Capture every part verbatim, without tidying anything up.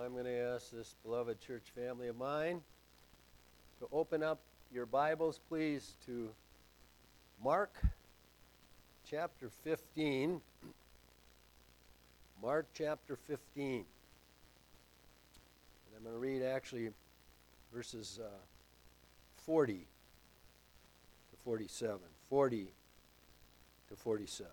I'm going to ask this beloved church family of mine to open up your Bibles, please, to Mark chapter fifteen. Mark chapter fifteen. And I'm going to read actually verses uh, forty to forty-seven. forty to forty-seven.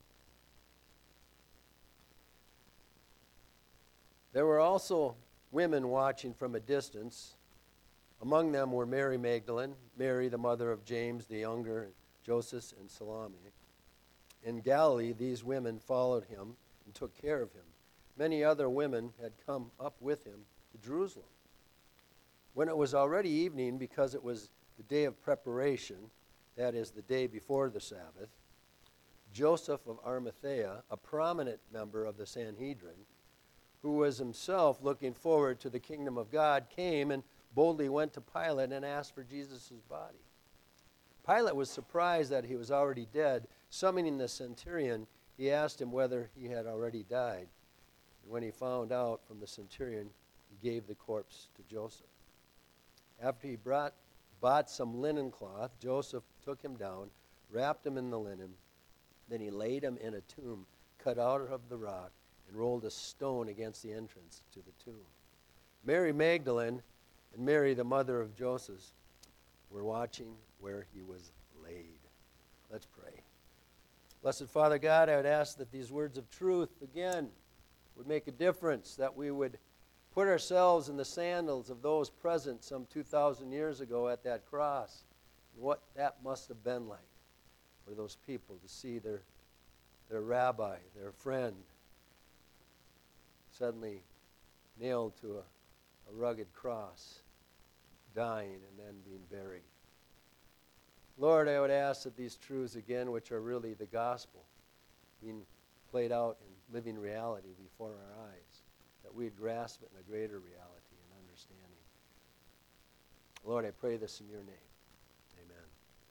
There were also women watching from a distance. Among them were Mary Magdalene, Mary the mother of James the younger, Joseph, and Salome. In Galilee, these women followed him and took care of him. Many other women had come up with him to Jerusalem. When it was already evening, because it was the day of preparation, that is, the day before the Sabbath, Joseph of Arimathea, a prominent member of the Sanhedrin, who was himself looking forward to the kingdom of God, came and boldly went to Pilate and asked for Jesus' body. Pilate was surprised that he was already dead. Summoning the centurion, he asked him whether he had already died. And when he found out from the centurion, he gave the corpse to Joseph. After he brought, bought some linen cloth, Joseph took him down, wrapped him in the linen. Then he laid him in a tomb cut out of the rock and rolled a stone against the entrance to the tomb. Mary Magdalene and Mary, the mother of Joseph, were watching where he was laid. Let's pray. Blessed Father God, I would ask that these words of truth, again, would make a difference, that we would put ourselves in the sandals of those present some two thousand years ago at that cross, and what that must have been like for those people to see their, their rabbi, their friend, suddenly nailed to a, a rugged cross, dying and then being buried. Lord, I would ask that these truths again, which are really the gospel, being played out in living reality before our eyes, that we'd grasp it in a greater reality and understanding. Lord, I pray this in your name. Amen.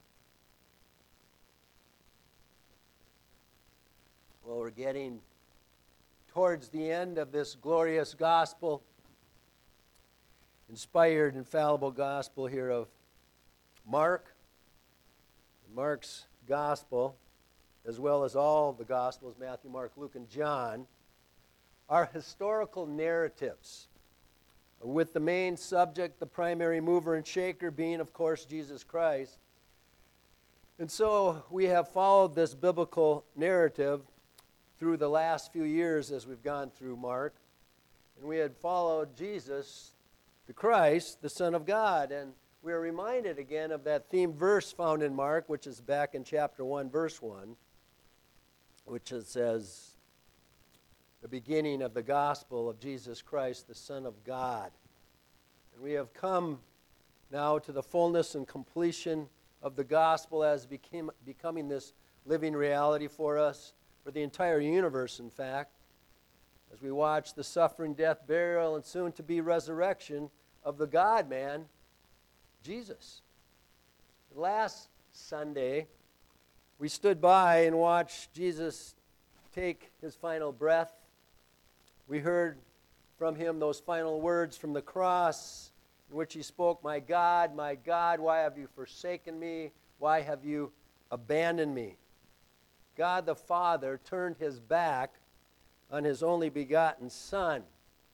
Well, we're getting towards the end of this glorious gospel, inspired, infallible gospel here of Mark. Mark's gospel, as well as all the gospels, Matthew, Mark, Luke, and John, are historical narratives, with the main subject, the primary mover and shaker, being, of course, Jesus Christ. And so we have followed this biblical narrative through the last few years as we've gone through Mark. And we had followed Jesus, the Christ, the Son of God. And we are reminded again of that theme verse found in Mark, which is back in chapter one, verse one, which it says, the beginning of the gospel of Jesus Christ, the Son of God. And we have come now to the fullness and completion of the gospel as became, becoming this living reality for us, for the entire universe, in fact, as we watch the suffering, death, burial, and soon-to-be resurrection of the God-man, Jesus. Last Sunday, we stood by and watched Jesus take his final breath. We heard from him those final words from the cross in which he spoke, "My God, my God, why have you forsaken me? Why have you abandoned me?" God the Father turned his back on his only begotten Son.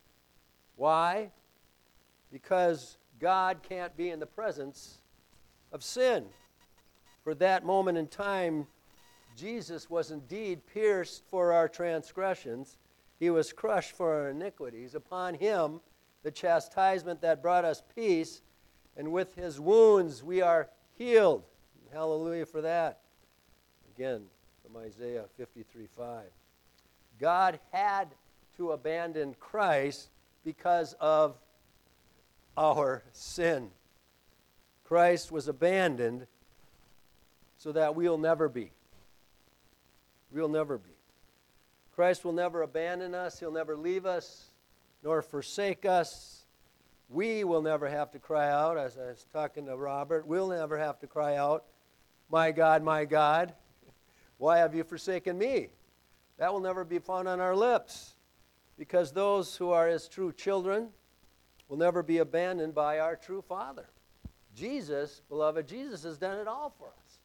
Why? Because God can't be in the presence of sin. For that moment in time, Jesus was indeed pierced for our transgressions. He was crushed for our iniquities. Upon him, the chastisement that brought us peace, and with his wounds we are healed. Hallelujah for that. Again, from Isaiah fifty-three five. God had to abandon Christ because of our sin. Christ was abandoned so that we'll never be. We'll never be. Christ will never abandon us. He'll never leave us nor forsake us. We will never have to cry out, as I was talking to Robert, we'll never have to cry out, "My God, my God, why have you forsaken me?" That will never be found on our lips. because those who are his true children will never be abandoned by our true Father. Jesus, beloved, Jesus has done it all for us.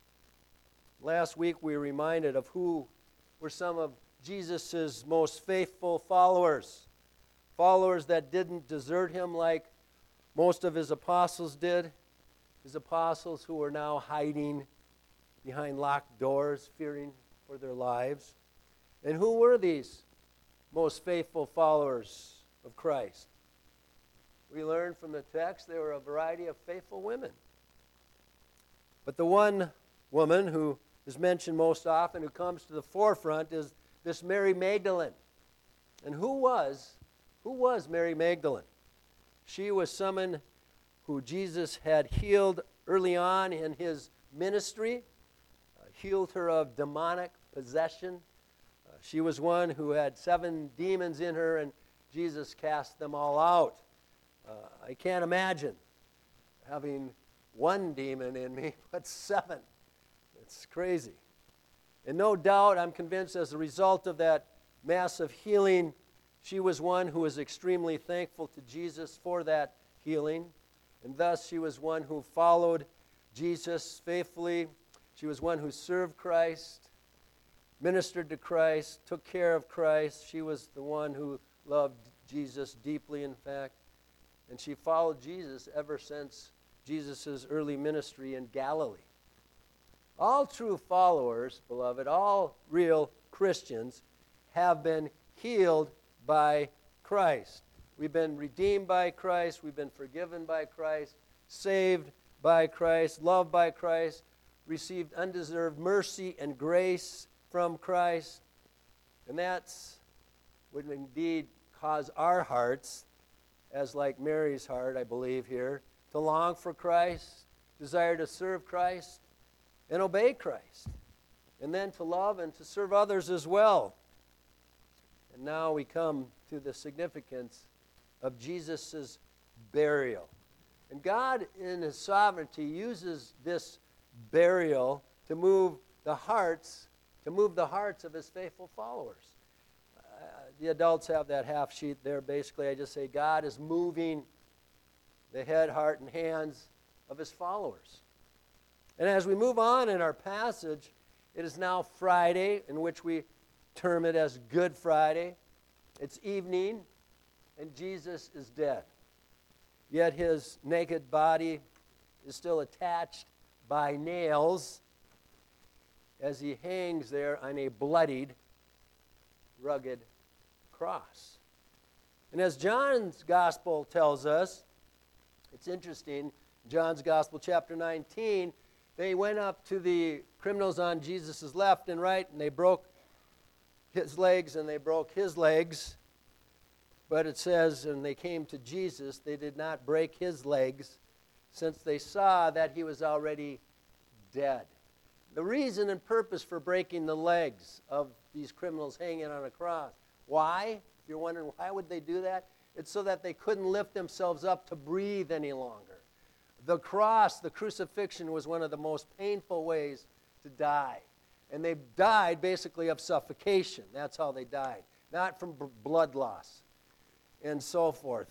Last week we were reminded of who were some of Jesus' most faithful followers. Followers that didn't desert him like most of his apostles did. His apostles who were now hiding behind locked doors, fearing for their lives. And who were these most faithful followers of Christ? We learned from the text they were a variety of faithful women. But the one woman who is mentioned most often, who comes to the forefront, is this Mary Magdalene. And who was, who was Mary Magdalene? She was someone who Jesus had healed early on in his ministry, uh, healed her of demonic possession. Uh, she was one who had seven demons in her, and Jesus cast them all out. Uh, I can't imagine having one demon in me, but seven. It's crazy. And no doubt, I'm convinced, as a result of that massive healing, she was one who was extremely thankful to Jesus for that healing. And thus, she was one who followed Jesus faithfully. She was one who served Christ, ministered to Christ, took care of Christ. She was the one who loved Jesus deeply, in fact. And she followed Jesus ever since Jesus' early ministry in Galilee. All true followers, beloved, all real Christians have been healed by Christ. We've been redeemed by Christ. We've been forgiven by Christ, saved by Christ, loved by Christ, received undeserved mercy and grace from Christ. And that's would indeed cause our hearts, as like Mary's heart, I believe here, to long for Christ, desire to serve Christ, and obey Christ, and then to love and to serve others as well. And now we come to the significance of Jesus' burial. And God, in his sovereignty, uses this burial to move the hearts, to move the hearts of his faithful followers. Uh, the adults have that half sheet there. Basically, I just say God is moving the head, heart, and hands of his followers. And as we move on in our passage, it is now Friday, in which we term it as Good Friday. It's evening, and Jesus is dead. Yet his naked body is still attached by nails as he hangs there on a bloodied, rugged cross. And as John's gospel tells us, it's interesting, John's gospel, chapter nineteen, they went up to the criminals on Jesus' left and right, and they broke his legs and they broke his legs. But it says, and they came to Jesus, they did not break his legs, since they saw that he was already dead. The reason and purpose for breaking the legs of these criminals hanging on a cross. Why? If you're wondering, why would they do that? It's so that they couldn't lift themselves up to breathe any longer. The cross, the crucifixion, was one of the most painful ways to die. And they died basically of suffocation. That's how they died, not from b- blood loss and so forth.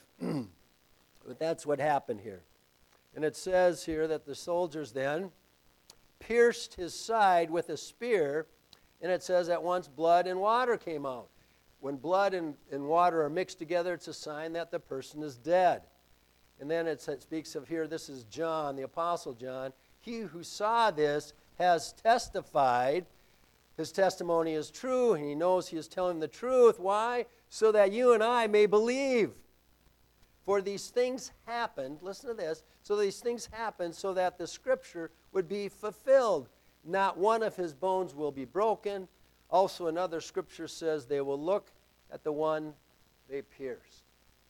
But that's what happened here. And it says here that the soldiers then pierced his side with a spear, and it says at once blood and water came out. When blood and, and water are mixed together, it's a sign that the person is dead. And then it speaks of here, this is John, the Apostle John. He who saw this has testified. His testimony is true, and he knows he is telling the truth. Why? So that you and I may believe. For these things happened, listen to this, so these things happened so that the scripture would be fulfilled. Not one of his bones will be broken. Also another scripture says they will look at the one they pierced.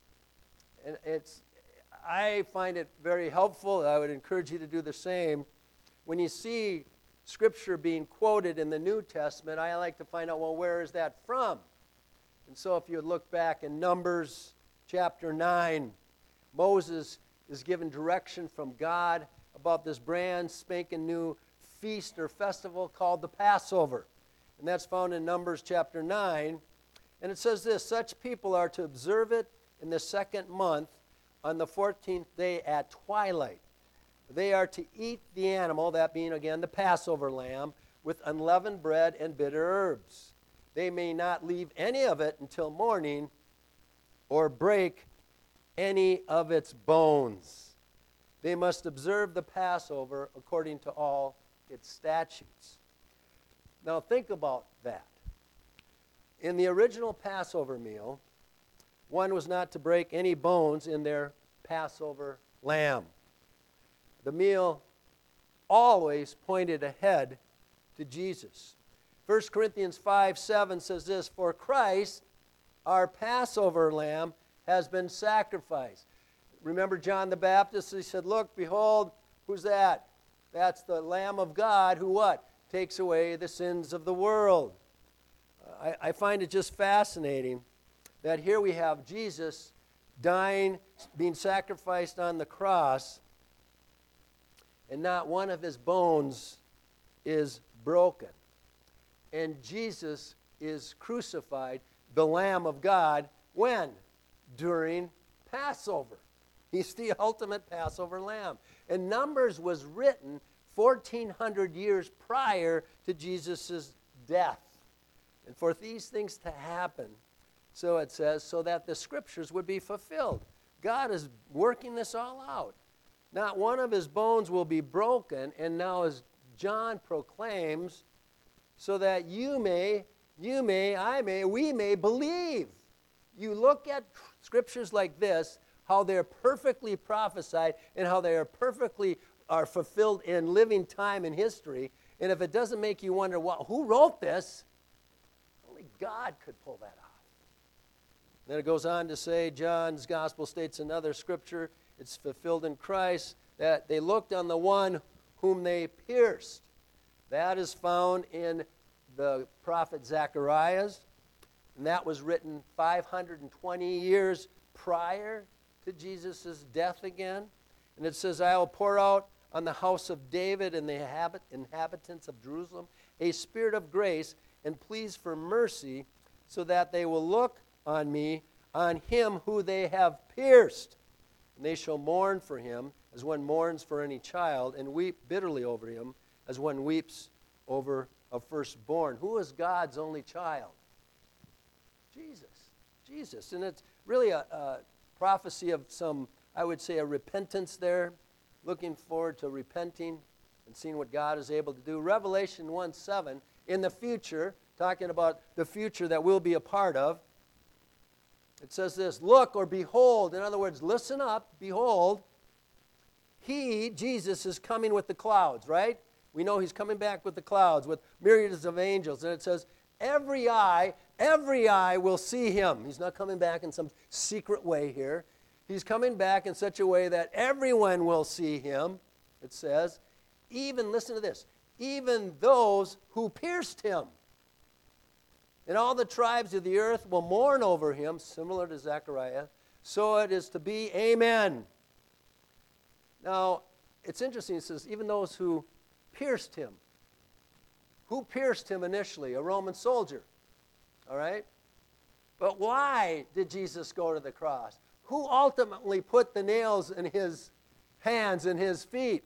And it's, I find it very helpful. I would encourage you to do the same. When you see scripture being quoted in the New Testament, I like to find out, well, where is that from? And so if you look back in Numbers chapter nine, Moses is given direction from God about this brand spanking new feast or festival called the Passover. And that's found in Numbers chapter nine. And it says this, such people are to observe it in the second month on the fourteenth day at twilight. They are to eat the animal, that being again the Passover lamb, with unleavened bread and bitter herbs. They may not leave any of it until morning or break any of its bones. They must observe the Passover according to all its statutes. Now think about that. In the original Passover meal, one was not to break any bones in their Passover lamb. The meal always pointed ahead to Jesus. First Corinthians five seven says this, for Christ, our Passover lamb, has been sacrificed. Remember John the Baptist? He said, look, behold, who's that? That's the Lamb of God who what? Takes away the sins of the world. I, I find it just fascinating that here we have Jesus dying, being sacrificed on the cross, and not one of his bones is broken. And Jesus is crucified, the Lamb of God, when? During Passover. He's the ultimate Passover lamb. And Numbers was written fourteen hundred years prior to Jesus' death. And for these things to happen, so it says, so that the scriptures would be fulfilled. God is working this all out. Not one of his bones will be broken, and now as John proclaims, so that you may, you may, I may, we may believe. You look at scriptures like this, how they're perfectly prophesied and how they are perfectly are fulfilled in living time in history, and if it doesn't make you wonder, well, who wrote this? Only God could pull that off. Then it goes on to say, John's gospel states another scripture, it's fulfilled in Christ, that they looked on the one whom they pierced. That is found in the prophet Zacharias, and that was written five hundred twenty years prior to Jesus' death again. And it says, I will pour out on the house of David and the inhabit- inhabitants of Jerusalem a spirit of grace and pleas for mercy, so that they will look on me, on him who they have pierced. And they shall mourn for him as one mourns for any child, and weep bitterly over him as one weeps over a firstborn. Who is God's only child? Jesus. Jesus. And it's really a, a prophecy of some, I would say, a repentance there, looking forward to repenting and seeing what God is able to do. Revelation one seven, in the future, talking about the future that we'll be a part of, it says this, look or behold, in other words, listen up, behold, he, Jesus, is coming with the clouds, right? We know he's coming back with the clouds, with myriads of angels. And it says, every eye, every eye will see him. He's not coming back in some secret way here. He's coming back in such a way that everyone will see him, it says. Even, listen to this, even those who pierced him. And all the tribes of the earth will mourn over him, similar to Zechariah. So it is to be, amen. Now, it's interesting, it says, even those who pierced him. Who pierced him initially? A Roman soldier. All right? But why did Jesus go to the cross? Who ultimately put the nails in his hands and his feet?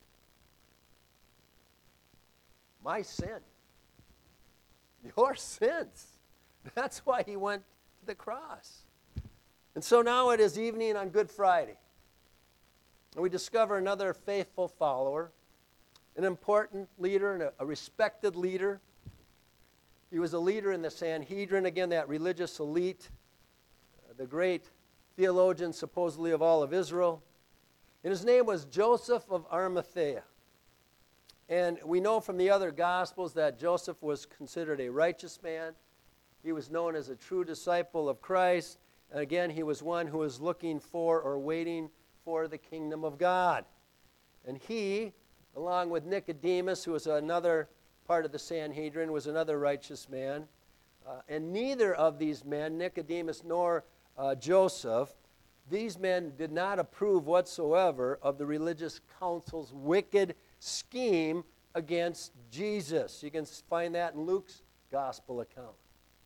My sin. Your sins. That's why he went to the cross. And so now it is evening on Good Friday. And we discover another faithful follower, an important leader and a, a respected leader. He was a leader in the Sanhedrin, again, that religious elite, uh, the great theologian supposedly of all of Israel. And his name was Joseph of Arimathea. And we know from the other Gospels that Joseph was considered a righteous man. He was known as a true disciple of Christ. And again, he was one who was looking for or waiting for the kingdom of God. And he, along with Nicodemus, who was another part of the Sanhedrin, was another righteous man. Uh, and neither of these men, Nicodemus nor uh, Joseph, these men did not approve whatsoever of the religious council's wicked scheme against Jesus. You can find that in Luke's gospel account.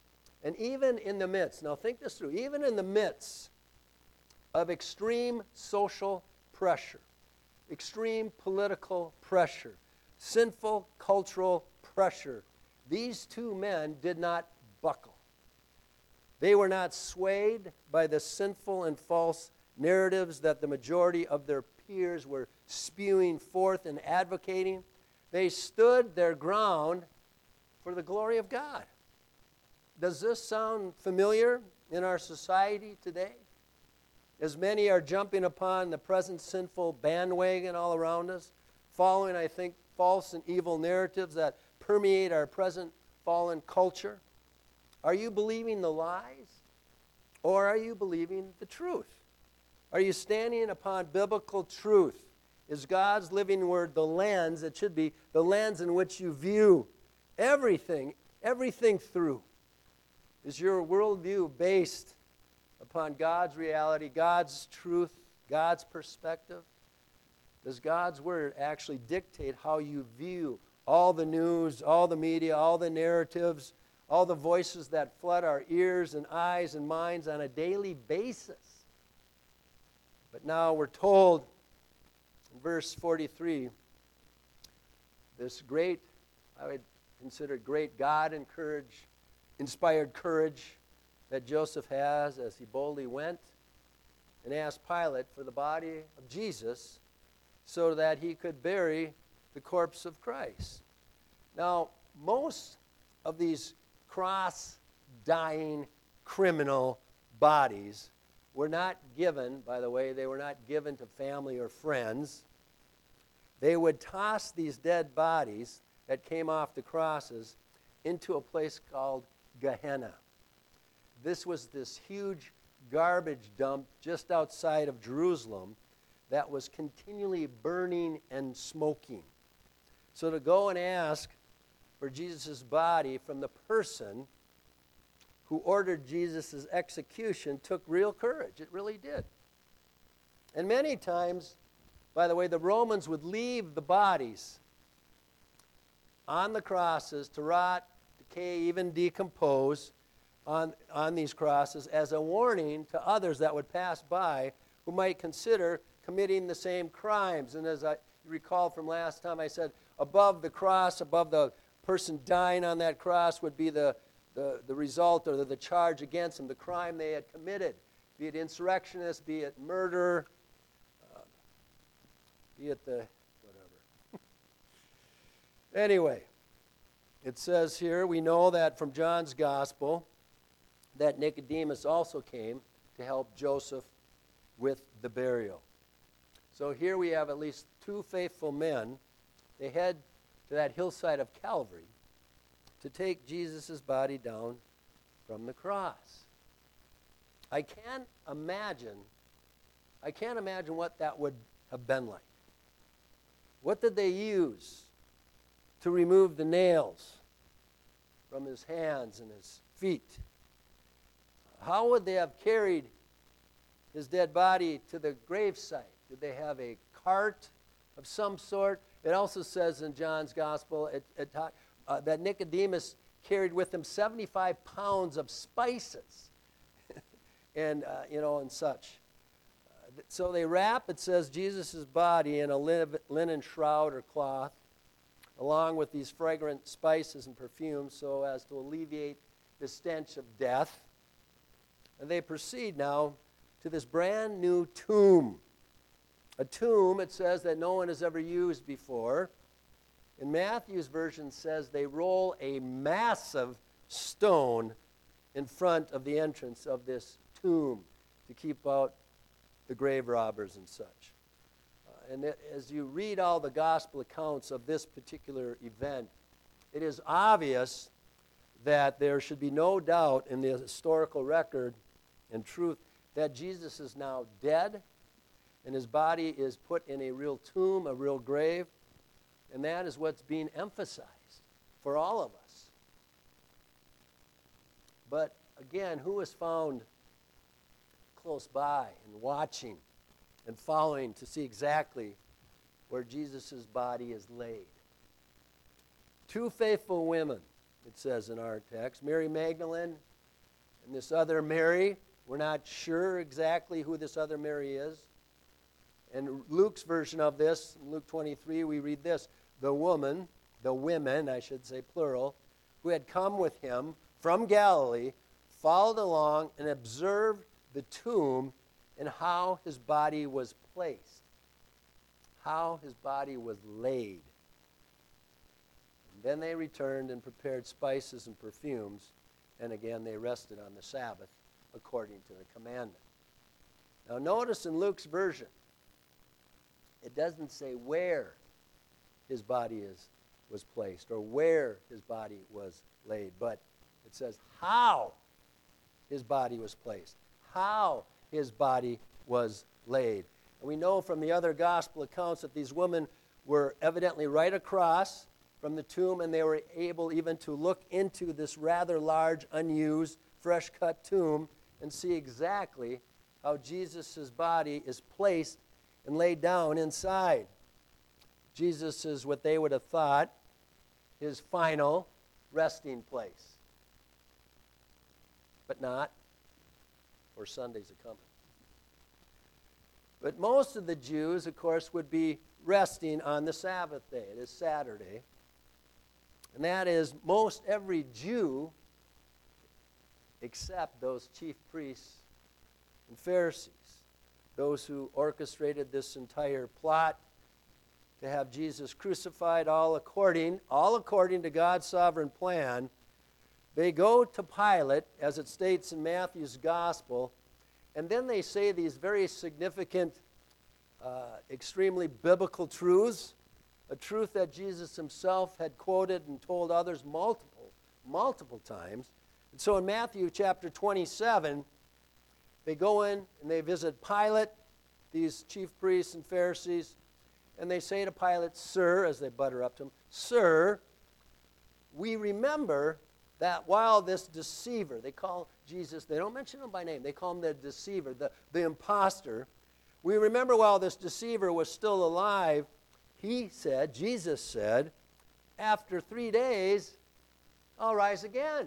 And even in the midst, now think this through, even in the midst of extreme social pressure, extreme political pressure, sinful cultural pressure, these two men did not buckle. They were not swayed by the sinful and false narratives that the majority of their peers were spewing forth and advocating. They stood their ground for the glory of God. Does this sound familiar in our society today? As many are jumping upon the present sinful bandwagon all around us, following, I think, false and evil narratives that permeate our present fallen culture. Are you believing the lies, or are you believing the truth? Are you standing upon biblical truth? Is God's living word the lens, it should be the lens in which you view everything, everything through? Is your worldview based upon God's reality, God's truth, God's perspective? Does God's word actually dictate how you view all the news, all the media, all the narratives, all the voices that flood our ears and eyes and minds on a daily basis? But now we're told in verse forty-three, this great, I would consider great God and courage, inspired courage that Joseph has as he boldly went and asked Pilate for the body of Jesus so that he could bury the corpse of Christ. Now, most of these cross-dying criminal bodies were not given, by the way, they were not given to family or friends. They would toss these dead bodies that came off the crosses into a place called Gehenna. This was this huge garbage dump just outside of Jerusalem that was continually burning and smoking. So to go and ask for Jesus' body from the person who ordered Jesus' execution took real courage. It really did. And many times, by the way, the Romans would leave the bodies on the crosses to rot, decay, even decompose on, on these crosses as a warning to others that would pass by who might consider committing the same crimes. And as I recall from last time, I said above the cross, above the person dying on that cross would be the, the, the result or the, the charge against them, the crime they had committed, be it insurrectionist, be it murder, uh, be it the whatever. Anyway, it says here, we know that from John's gospel that Nicodemus also came to help Joseph with the burial. So here we have at least two faithful men. They head to that hillside of Calvary to take Jesus' body down from the cross. I can't imagine, I can't imagine what that would have been like. What did they use to remove the nails from his hands and his feet? How would they have carried his dead body to the gravesite? Did they have a cart of some sort? It also says in John's gospel it, it, uh, that Nicodemus carried with him seventy-five pounds of spices and, uh, you know, and such. Uh, so they wrap, it says, Jesus' body in a linen shroud or cloth, along with these fragrant spices and perfumes so as to alleviate the stench of death. And they proceed now to this brand new tomb. A tomb, it says, that no one has ever used before. In Matthew's version says they roll a massive stone in front of the entrance of this tomb to keep out the grave robbers and such. Uh, and it, as you read all the gospel accounts of this particular event, it is obvious that there should be no doubt in the historical record and truth that Jesus is now dead and his body is put in a real tomb, a real grave, and that is what's being emphasized for all of us. But again, who is found close by and watching and following to see exactly where Jesus' body is laid? Two faithful women, it says in our text, Mary Magdalene And this other Mary, we're not sure exactly who this other Mary is. And Luke's version of this, in Luke twenty-three, we read this: the woman, the women, I should say plural, who had come with him from Galilee, followed along and observed the tomb and how his body was placed, how his body was laid. And then they returned and prepared spices and perfumes, and again they rested on the Sabbath according to the commandment. Now notice in Luke's version, it doesn't say where his body is was placed or where his body was laid, but it says how his body was placed, how his body was laid. And we know from the other gospel accounts that these women were evidently right across from the tomb, and they were able even to look into this rather large, unused, fresh-cut tomb and see exactly how Jesus' body is placed and laid down inside. Jesus is what they would have thought his final resting place. But not, for Sundays are coming. But most of the Jews, of course, would be resting on the Sabbath day. It is Saturday. And that is most every Jew, except those chief priests and Pharisees, those who orchestrated this entire plot to have Jesus crucified, all according, all according to God's sovereign plan. They go to Pilate, as it states in Matthew's gospel, and then they say these very significant, uh, extremely biblical truths, a truth that Jesus himself had quoted and told others multiple, multiple times. And so in Matthew chapter twenty-seven, they go in and they visit Pilate, these chief priests and Pharisees, and they say to Pilate, "Sir," as they butter up to him, "Sir, we remember that while this deceiver," they call Jesus, they don't mention him by name, they call him the deceiver, the, the imposter. "We remember while this deceiver was still alive, he said," Jesus said, "after three days, I'll rise again.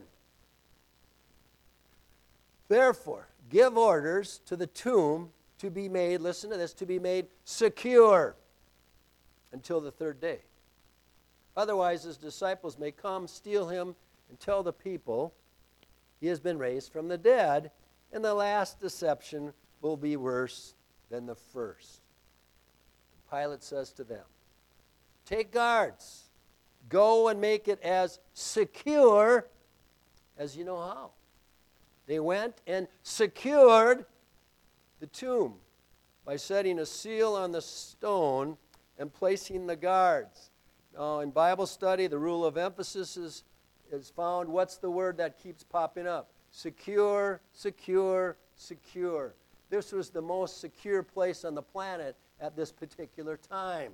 Therefore, give orders to the tomb to be made," listen to this, "to be made secure until the third day. Otherwise, his disciples may come, steal him, and tell the people he has been raised from the dead, and the last deception will be worse than the first." Pilate says to them, "Take guards, go and make it as secure as you know how." They went and secured the tomb by setting a seal on the stone and placing the guards. Now, in Bible study, the rule of emphasis is, is found. What's the word that keeps popping up? Secure, secure, secure. This was the most secure place on the planet at this particular time.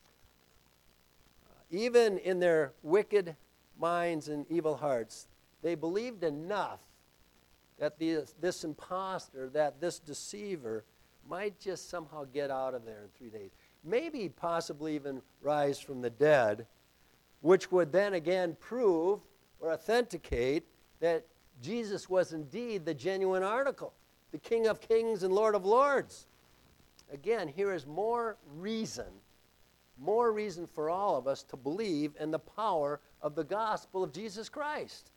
Even in their wicked minds and evil hearts, they believed enough that this, this imposter, that this deceiver, might just somehow get out of there in three days. Maybe possibly even rise from the dead, which would then again prove or authenticate that Jesus was indeed the genuine article, the King of Kings and Lord of Lords. Again, here is more reason, more reason for all of us to believe in the power of the gospel of Jesus Christ.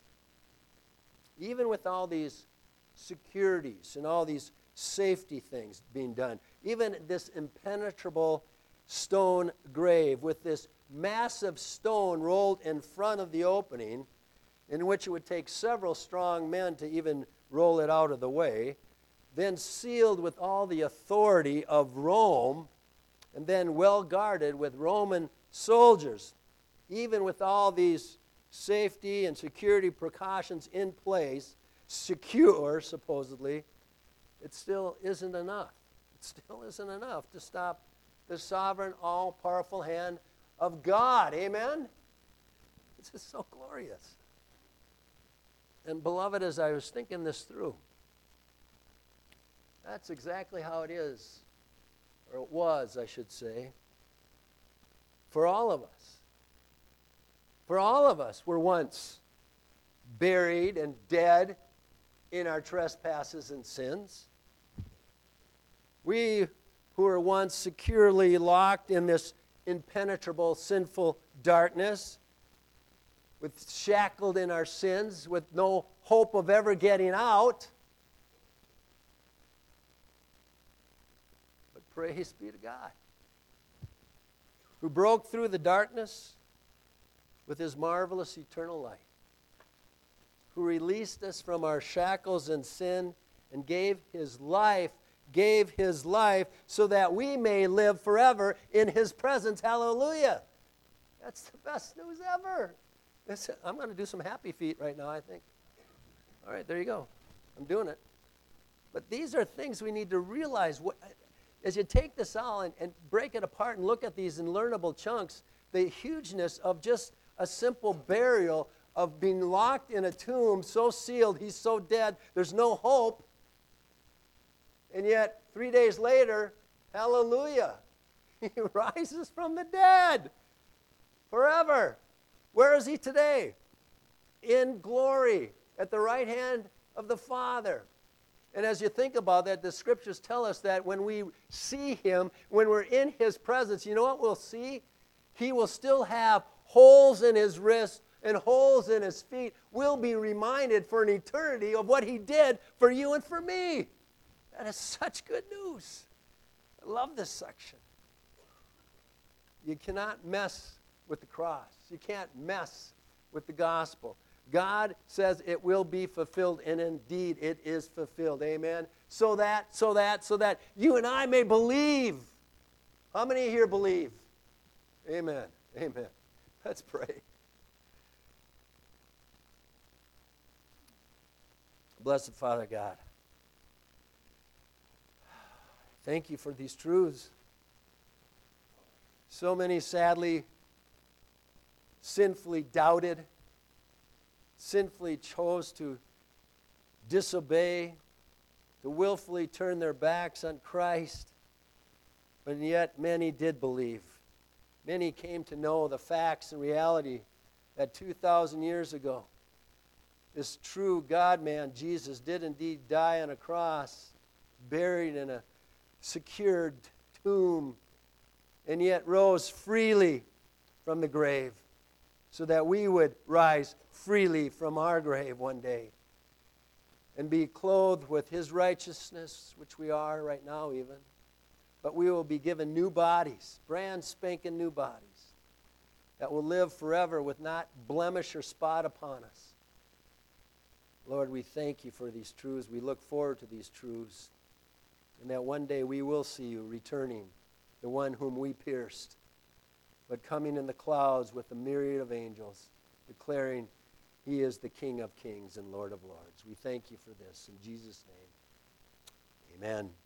Even with all these securities and all these safety things being done, even this impenetrable stone grave with this massive stone rolled in front of the opening, in which it would take several strong men to even roll it out of the way, then sealed with all the authority of Rome, and then well guarded with Roman soldiers, even with all these safety and security precautions in place, secure, supposedly, it still isn't enough. It still isn't enough to stop the sovereign, all-powerful hand of God. Amen? This is so glorious. And beloved, as I was thinking this through, that's exactly how it is, or it was, I should say, for all of us. For all of us were once buried and dead in our trespasses and sins. We who were once securely locked in this impenetrable sinful darkness, with shackled in our sins, with no hope of ever getting out. But praise be to God, who broke through the darkness with his marvelous eternal light, who released us from our shackles and sin and gave his life, gave his life so that we may live forever in his presence. Hallelujah. That's the best news ever. Listen, I'm going to do some happy feet right now, I think. All right, there you go. I'm doing it. But these are things we need to realize. What, as you take this all and, and break it apart and look at these in learnable chunks, the hugeness of just a simple burial, of being locked in a tomb, so sealed, he's so dead, there's no hope. And yet, three days later, hallelujah, he rises from the dead forever. Where is he today? In glory, at the right hand of the Father. And as you think about that, the scriptures tell us that when we see him, when we're in his presence, you know what we'll see? He will still have holes in his wrists and holes in his feet. We'll be reminded for an eternity of what he did for you and for me. That is such good news. I love this section. You cannot mess with the cross. You can't mess with the gospel. God says it will be fulfilled, and indeed it is fulfilled. Amen. So that, so that, so that you and I may believe. How many here believe? Amen. Amen. Let's pray. Blessed Father God, thank you for these truths. So many sadly sinfully doubted, sinfully chose to disobey, to willfully turn their backs on Christ, but yet many did believe. Many came to know the facts and reality that two thousand years ago, this true God-man, Jesus, did indeed die on a cross, buried in a secured tomb, and yet rose freely from the grave, so that we would rise freely from our grave one day and be clothed with his righteousness, which we are right now even. But we will be given new bodies, brand spanking new bodies, that will live forever with not blemish or spot upon us. Lord, we thank you for these truths. We look forward to these truths, and that one day we will see you returning, the one whom we pierced, but coming in the clouds with a myriad of angels, declaring he is the King of kings and Lord of lords. We thank you for this. In Jesus' name, amen.